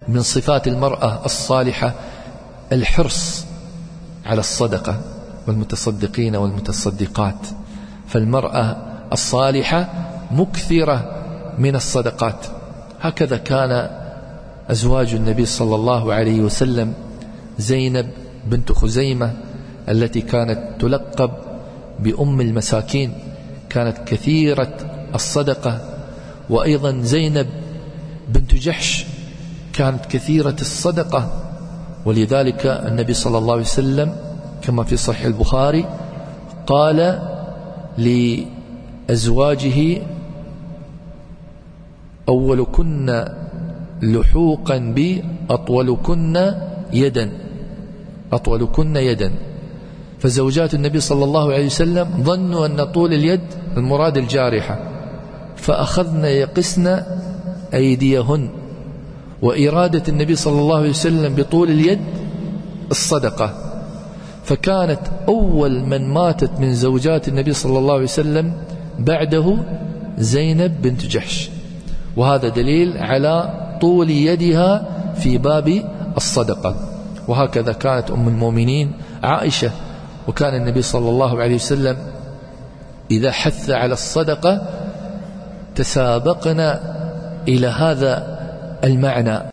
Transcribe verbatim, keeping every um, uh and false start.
من صفات المرأة الصالحة الحرص على الصدقة والمتصدقين والمتصدقات. فالمرأة الصالحة مكثرة من الصدقات. هكذا كان أزواج النبي صلى الله عليه وسلم. زينب بنت خزيمة التي كانت تلقب بأم المساكين كانت كثيرة الصدقة، وأيضا زينب بنت جحش كانت كثيرة الصدقة. ولذلك النبي صلى الله عليه وسلم كما في صحيح البخاري قال لأزواجه: أولكن لحوقا بي أطولكن يدا أطولكن يدا. فزوجات النبي صلى الله عليه وسلم ظنوا أن طول اليد المراد الجارحة، فأخذن يقسن أيديهن، وإرادة النبي صلى الله عليه وسلم بطول اليد الصدقة. فكانت أول من ماتت من زوجات النبي صلى الله عليه وسلم بعده زينب بنت جحش، وهذا دليل على طول يدها في باب الصدقة. وهكذا كانت أم المؤمنين عائشة. وكان النبي صلى الله عليه وسلم إذا حث على الصدقة تسابقنا إلى هذا المعنى.